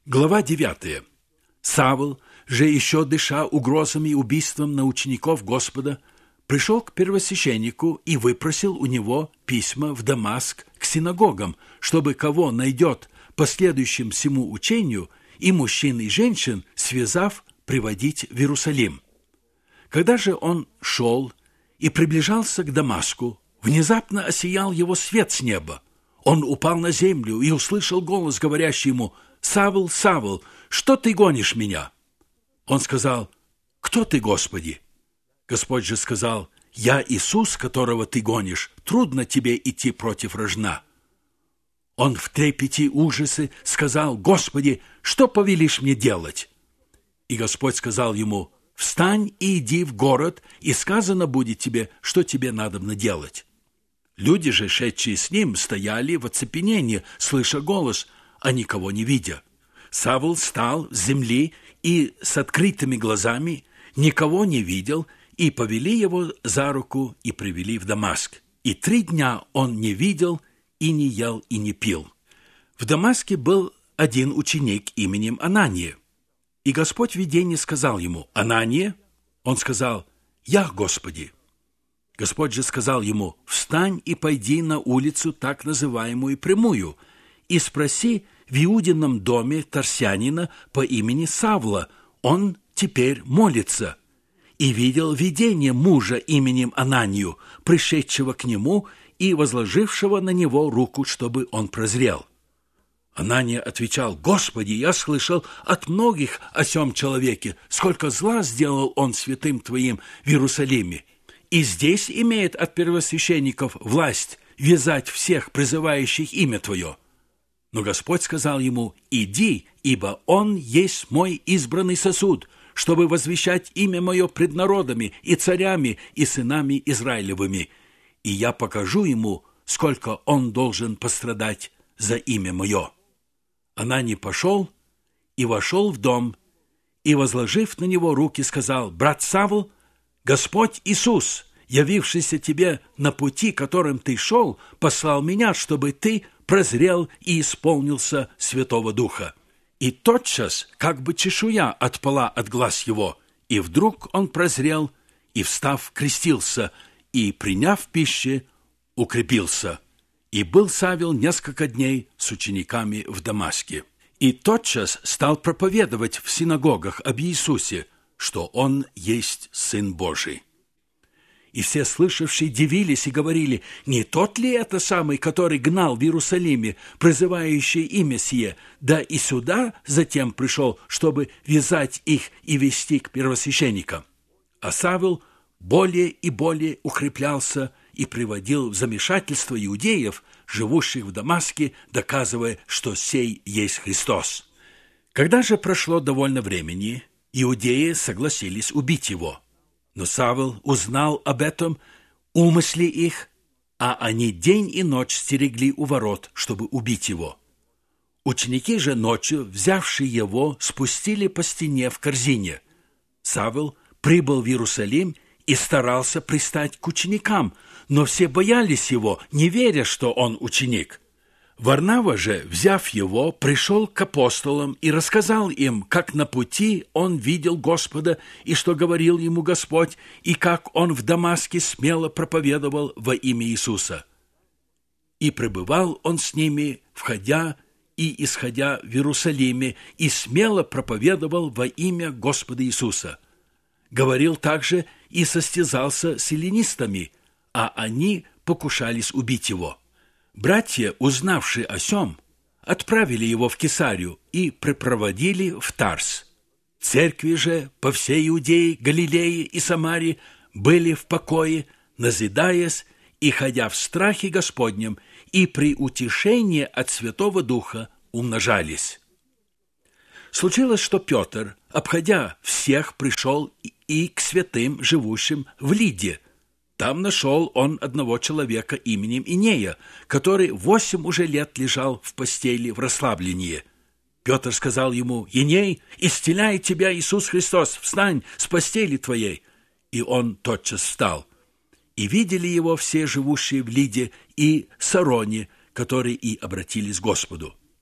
Глава 9. Савл же, еще дыша угрозами и убийством на учеников Господа, пришел к первосвященнику и выпросил у него письма в Дамаск к синагогам, чтобы кого найдет по следующему всему учению, и мужчин и женщин, связав, приводить в Иерусалим. Когда же он шел и приближался к Дамаску, внезапно осиял его свет с неба. Он упал на землю и услышал голос, говорящий ему: «Савл, Савл, что ты гонишь меня?» Он сказал: «Кто ты, Господи?» Господь же сказал: «Я Иисус, которого ты гонишь, трудно тебе идти против рожна». Он в трепете ужаса сказал: «Господи, что повелишь мне делать?» И Господь сказал ему: «Встань и иди в город, и сказано будет тебе, что тебе надобно делать». Люди же, шедшие с ним, стояли в оцепенении, слыша голос, а никого не видя. Савл встал с земли и с открытыми глазами, никого не видел, и повели его за руку и привели в Дамаск. И 3 дня он не видел, и не ел, и не пил. В Дамаске был один ученик именем Анания. И Господь в видении сказал ему: «Анания?» Он сказал: «Я, Господи». Господь же сказал ему: «Встань и пойди на улицу, так называемую Прямую, и спроси в Иудином доме Тарсянина по имени Савла, он теперь молится». И видел видение мужа именем Ананию, пришедшего к нему и возложившего на него руку, чтобы он прозрел. Анания отвечал: «Господи, я слышал от многих о сем человеке, сколько зла сделал он святым Твоим в Иерусалиме, и здесь имеет от первосвященников власть вязать всех, призывающих имя Твое». Но Господь сказал ему: «Иди, ибо он есть мой избранный сосуд, чтобы возвещать имя мое пред народами и царями и сынами Израилевыми, и я покажу ему, сколько он должен пострадать за имя мое». Ананий пошел и вошел в дом, и, возложив на него руки, сказал: «Брат Савл, Господь Иисус, явившийся тебе на пути, которым ты шел, послал меня, чтобы ты прозрел и исполнился Святого Духа». И тотчас, как бы чешуя отпала от глаз его, и вдруг он прозрел, и, встав, крестился, и, приняв пищу, укрепился. И был Савел несколько дней с учениками в Дамаске. И тотчас стал проповедовать в синагогах об Иисусе, что Он есть Сын Божий. И все слышавшие дивились и говорили: «Не тот ли это самый, который гнал в Иерусалиме, призывающий имя сие, да и сюда затем пришел, чтобы вязать их и вести к первосвященникам?» А Савл более и более укреплялся и приводил в замешательство иудеев, живущих в Дамаске, доказывая, что сей есть Христос. Когда же прошло довольно времени, иудеи согласились убить его. Но Савл узнал об этом умысле их, а они день и ночь стерегли у ворот, чтобы убить его. Ученики же ночью, взявшие его, спустили по стене в корзине. Савл прибыл в Иерусалим и старался пристать к ученикам, но все боялись его, не веря, что он ученик. Варнава же, взяв его, пришел к апостолам и рассказал им, как на пути он видел Господа и что говорил ему Господь, и как он в Дамаске смело проповедовал во имя Иисуса. И пребывал он с ними, входя и исходя в Иерусалиме, и смело проповедовал во имя Господа Иисуса. Говорил также и состязался с эллинистами, а они покушались убить его. Братья, узнавшие о сем, отправили его в Кесарию и припроводили в Тарс. Церкви же по всей Иудее, Галилее и Самарии были в покое, назидаясь и ходя в страхе Господнем, и при утешении от Святого Духа умножались. Случилось, что Петр, обходя всех, пришел и к святым, живущим в Лидде. Там нашел он одного человека именем Инея, который 8 уже лет лежал в постели в расслаблении. Петр сказал ему: «Иней, исцеляет тебя Иисус Христос, встань с постели твоей». И он тотчас встал. И видели его все живущие в Лидде и Сароне, которые и обратились к Господу.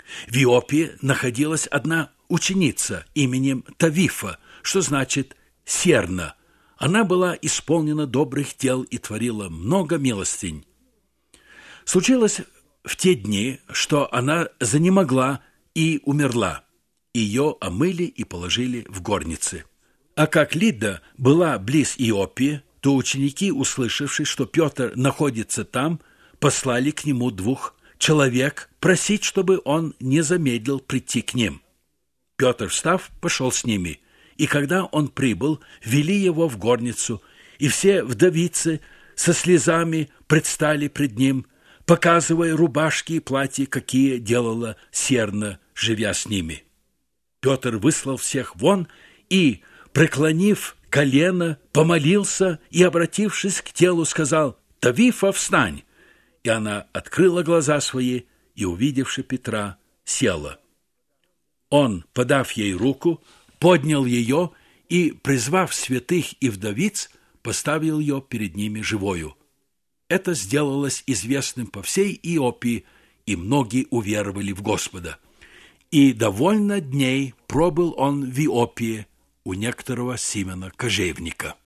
В Иопии находилась одна ученица именем Тавифа, что значит «серна». Она была исполнена добрых дел и творила много милостынь. Случилось в те дни, что она занемогла и умерла. Ее омыли и положили в горницы. А как Лидда была близ Иопии, то ученики, услышавши, что Петр находится там, послали к нему 2 человек просить, чтобы он не замедлил прийти к ним. Петр, встав, пошел с ними, и когда он прибыл, вели его в горницу, и все вдовицы со слезами предстали пред ним, показывая рубашки и платья, какие делала серна, живя с ними. Петр выслал всех вон и, преклонив колено, помолился и, обратившись к телу, сказал: «Тавифа, встань!» И она открыла глаза свои и, увидевши Петра, села. Он, подав ей руку, поднял ее и, призвав святых и вдовиц, поставил ее перед ними живою. Это сделалось известным по всей Иопии, и многие уверовали в Господа. И довольно дней пробыл он в Иопии у некоторого Симона Кожевника.